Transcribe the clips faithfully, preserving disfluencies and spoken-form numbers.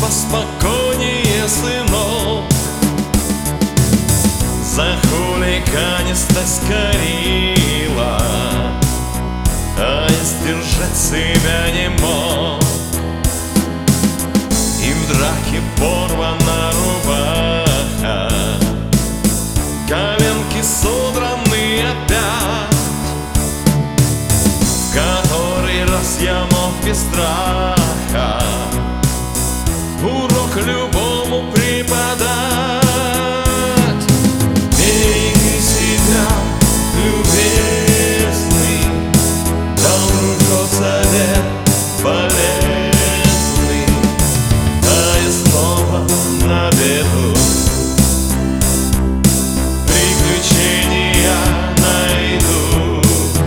поспокойнее, сынок. За хулиганистость корила, а я сдержать себя не мог. И в драке порвана рубаха, коленки содраны опять. В который раз я мог без страха урок любому преподать. Береги себя, любезный, дал дружок совет полезный, а я снова на беду. Приключения найду,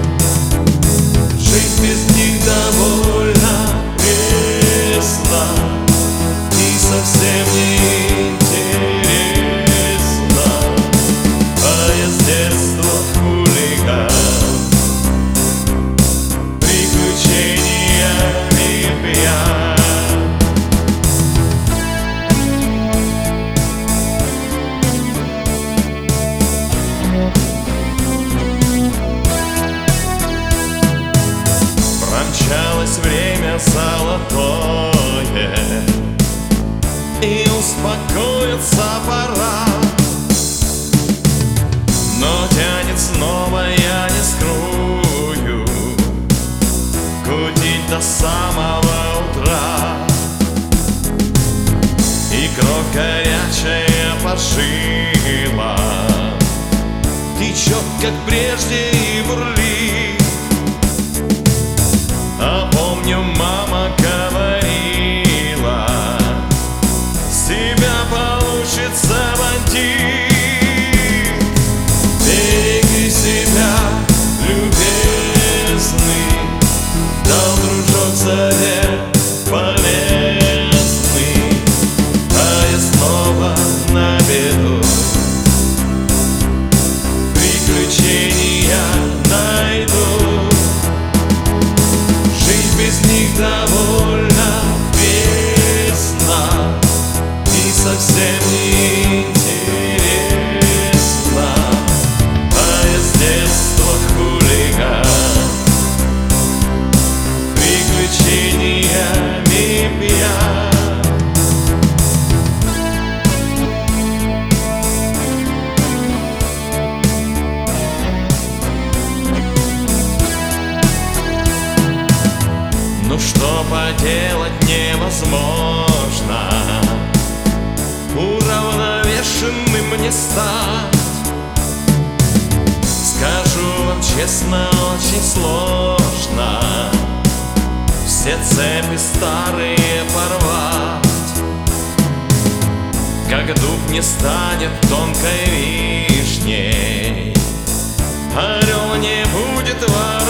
жить без них довольно весно и совсем не интересно. А я с детства хулиган, приключениями пьян. Промчалось время золотое, и успокоиться пора. Но тянет снова, я не скрою, гудеть до самого утра. И кровь горячая подшила, течет, как прежде, и бурлит. А помню, мама говорила, с тебя получится бандит. Береги себя, любезный, дал дружок совет полезный, а я снова на беду. Приключения найду, жить без них довольно весно и совсем не интересно. А я с детства хулиган, приключениями пьян. Ну что поделать невозможно, уравновешенным не стать. Скажу вам честно, очень сложно все цепи старые порвать. Как дуб не станет тонкой вишней, орел не будет вас.